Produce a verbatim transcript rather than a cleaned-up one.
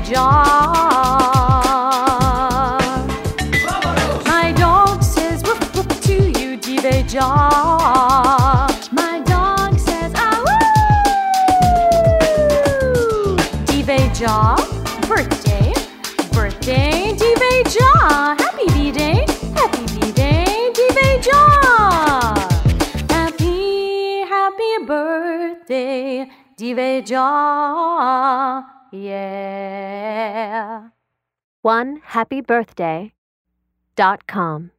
My dog says woof woof to you, Diveja. My dog says ah woo. Diveja, birthday, birthday, Diveja. Happy B-Day, happy B-Day, Diveja. Happy, happy birthday, Diveja. Yeah. one happy birthday dot com